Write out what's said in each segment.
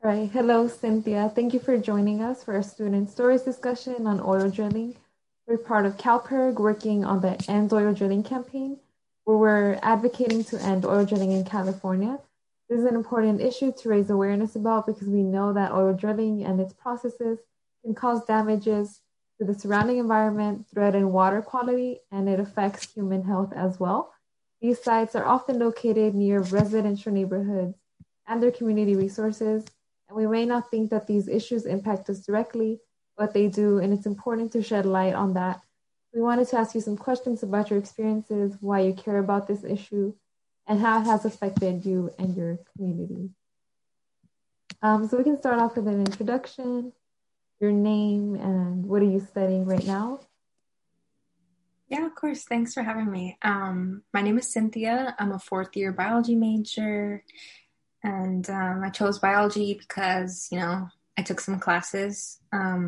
Right. Hello, Cynthia. Thank you for joining us for our student stories discussion on oil drilling. We're part of CalPERG working on the End Oil Drilling campaign, where we're advocating to end oil drilling in California. This is an important issue to raise awareness about because we know that oil drilling and its processes can cause damages to the surrounding environment, threaten water quality, and it affects human health as well. These sites are often located near residential neighborhoods and their community resources, and we may not think that these issues impact us directly, but they do, and it's important to shed light on that. We wanted to ask you some questions about your experiences, why you care about this issue, and how it has affected you and your community. So we can start off with an introduction, your name, and what are you studying right now? Yeah, of course. Thanks for having me. My name is Cynthia. I'm a fourth year biology major, and I chose biology because, I took some classes.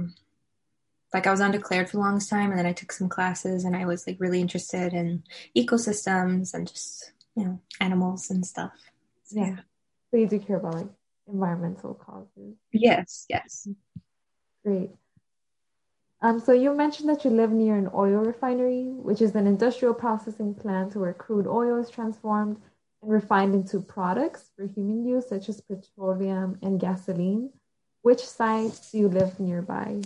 Like I was undeclared for the longest time, and then I took some classes, and I was like really interested in ecosystems and just, animals and stuff. So, Yeah. yeah. So you do care about like environmental causes. Yes, yes. Great. So you mentioned that you live near an oil refinery, which is an industrial processing plant where crude oil is transformed and refined into products for human use, such as petroleum and gasoline. Which sites do you live nearby?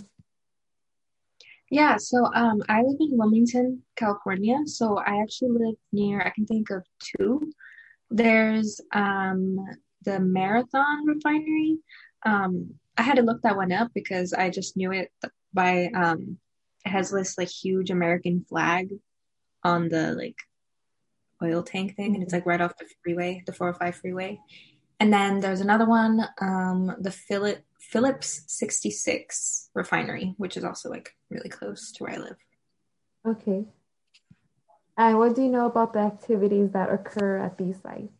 Yeah, so I live in Wilmington, California. So I actually live near, I can think of two. There's the Marathon Refinery. I had to look that one up because I just knew it by it has this like huge American flag on the like oil tank thing, and it's like right off the freeway, the 405 freeway. And then there's another one, the Phillips 66 Refinery, which is also like really close to where I live. Okay. And what do you know about the activities that occur at these sites?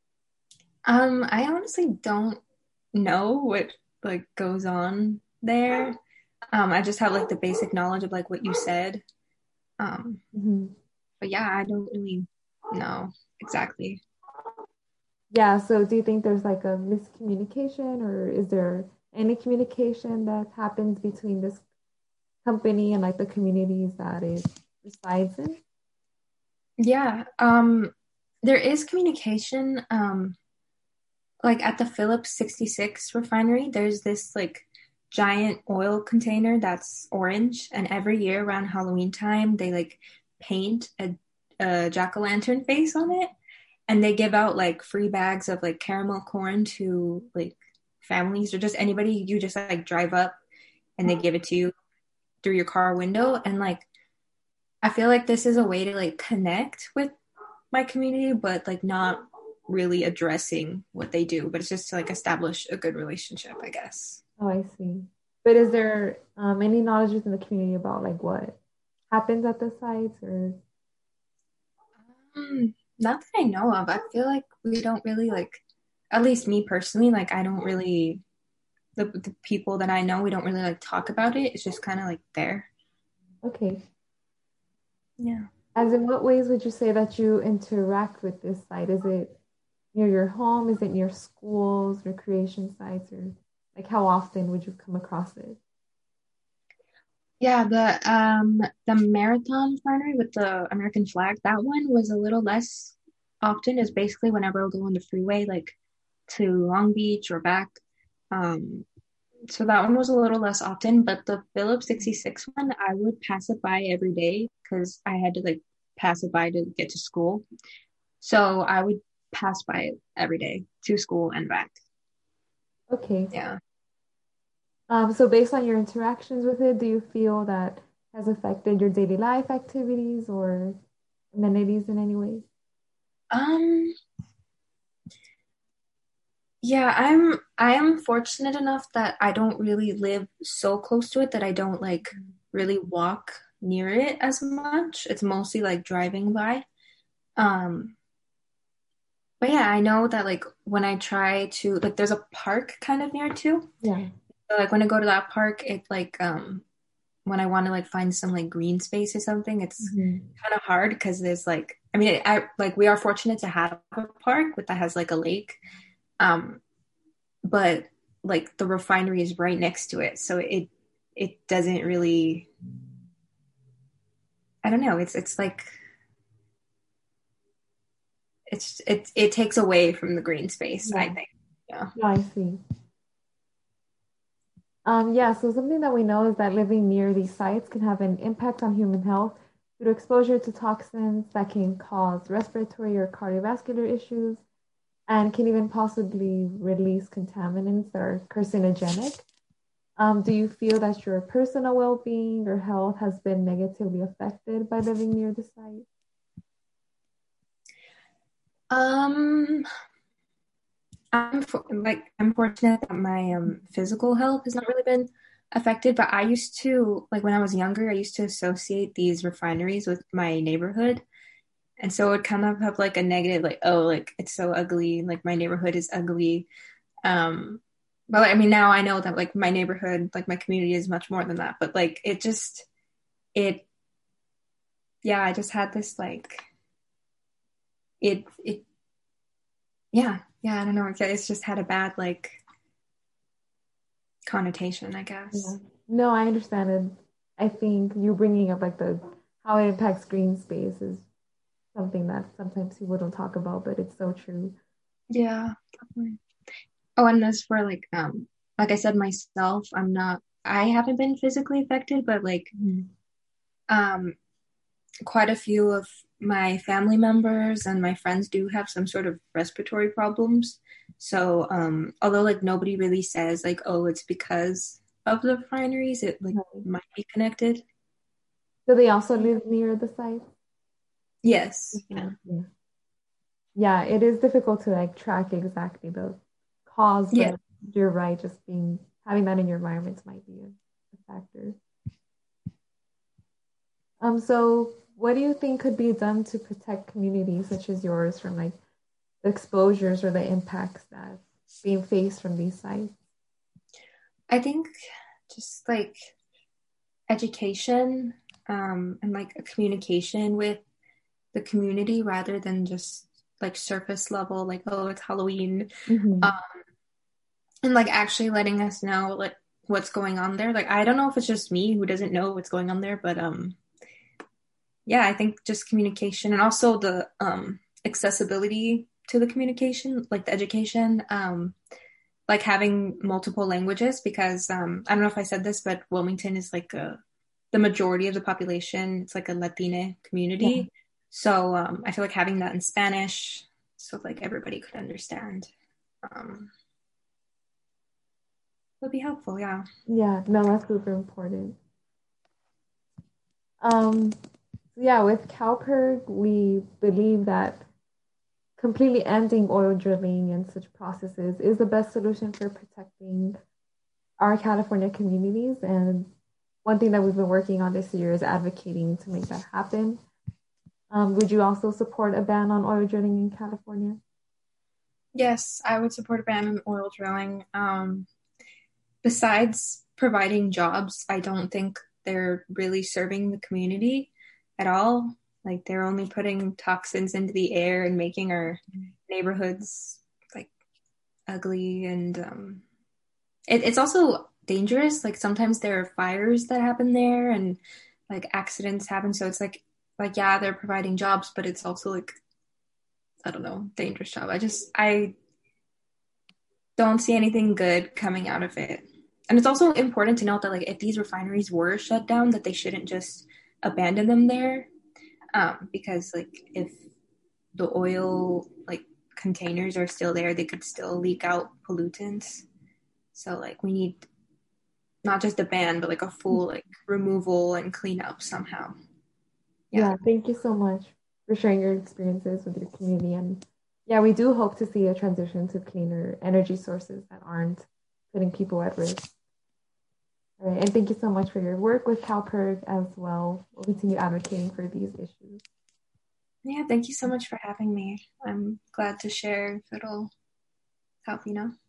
I honestly don't know what like goes on there. I just have like the basic knowledge of like what you said. Um, Mhm. but yeah, I don't really know exactly. Yeah, so do you think there's like a miscommunication, or is there any communication that happens between this company and like the communities that it resides in? Yeah, there is communication. Like at the Phillips 66 refinery, there's this like giant oil container that's orange, and every year around Halloween time, they like paint a jack-o'-lantern face on it, and they give out like free bags of like caramel corn to like families or just anybody. You just like drive up and they give it to you through your car window. And like I feel like this is a way to like connect with my community, but like not really addressing what they do, but it's just to like establish a good relationship, I guess. Oh, I see. But is there any knowledge within the community about like what happens at the sites or Not that I know of. I feel like we don't really like, at least me personally, like I don't really, the people that I know, we don't really like talk about it. It's just kind of like there. okay. Yeah. As in what ways would you say that you interact with this site? Is it near your home? Is it near schools, recreation sites, or like how often would you come across it? Yeah, the marathon refinery with the American flag, that one was a little less often. Is basically whenever I go on the freeway, like to Long Beach or back. Um, so that one was a little less often, but the Phillips 66 one, I would pass it by every day because I had to like pass it by to get to school. So I would pass by it every day to school and back. Okay. Yeah. So based on your interactions with it, do you feel that has affected your daily life activities or amenities in any way? Um, yeah, I am fortunate enough that I don't really live so close to it that I don't like really walk near it as much. It's mostly like driving by. Um, but yeah, I know that like when I try to like there's a park kind of near too. Yeah. So, like when I go to that park, it's like when I want to like find some like green space or something, it's Mhm. kind of hard because there's like I mean I like we are fortunate to have a park with that has like a lake. Um, but like the refinery is right next to it, so it doesn't really. I don't know. It's like it takes away from the green space, I Yeah, think. Yeah. no, I see. Yeah, so something that we know is that living near these sites can have an impact on human health due to exposure to toxins that can cause respiratory or cardiovascular issues and can even possibly release contaminants that are carcinogenic. Do you feel that your personal well-being or health has been negatively affected by living near the site? Um, I'm fortunate that my physical health has not really been affected, but I used to like when I was younger, I used to associate these refineries with my neighborhood. And so it would kind of have like a negative, like, oh, like it's so ugly, like my neighborhood is ugly. Um, but like, I mean, now I know that like my neighborhood, like my community is much more than that. But like it, yeah, I just had this like, it, yeah, I don't know. It's just had a bad like connotation, I Yeah. guess. No, I understand it. I think you bringing up like the how it impacts green space is something that sometimes people don't talk about, but it's so true. Yeah, definitely. Oh, and as for like I said myself, I haven't been physically affected, but like, Mhm. um, quite a few of my family members and my friends do have some sort of respiratory problems. So, although like nobody really says like, oh, it's because of the refineries, it like Right. might be connected. Do they also live near the site? Yes. Yeah. Mhm. Yeah. Yeah, it is difficult to like track exactly the cause, Yeah. but you're right, just being having that in your environments might be a factor. So what do you think could be done to protect communities such as yours from like the exposures or the impacts that being faced from these sites? I think just like education, and like a communication with the community rather than just like surface level, like, oh, it's Halloween. Hmm. Um, and like actually letting us know like what's going on there. Like I don't know if it's just me who doesn't know what's going on there, but yeah, I think just communication and also the accessibility to the communication, like the education, like having multiple languages because I don't know if I said this, but Wilmington is like the majority of the population, it's like a Latina Yeah. community. So I feel like having that in Spanish so like everybody could understand um, would be helpful. Yeah. Yeah, no, that's super important. Um, yeah, with CalPERG, we believe that completely ending oil drilling and such processes is the best solution for protecting our California communities. And one thing that we've been working on this year is advocating to make that happen. Would you also support a ban on oil drilling in California? Yes, I would support a ban on oil drilling. Besides providing jobs, I don't think they're really serving the community at all. Like they're only putting toxins into the air and making our neighborhoods like ugly and it's also dangerous. Like sometimes there are fires that happen there and like accidents happen. So it's like yeah, they're providing jobs, but it's also like I don't know, dangerous job. I don't see anything good coming out of it. And it's also important to note that like if these refineries were shut down, that they shouldn't just abandon them there, because like if the oil like containers are still there, they could still leak out pollutants. So like we need not just a ban, but like a full like removal and cleanup somehow. Yeah. Yeah, thank you so much for sharing your experiences with your community. And yeah, we do hope to see a transition to cleaner energy sources that aren't putting people at risk. All right, and thank you so much for your work with CalPERG as well. We'll continue advocating for these issues. Yeah, thank you so much for having me. I'm glad to share if it'll help, you know.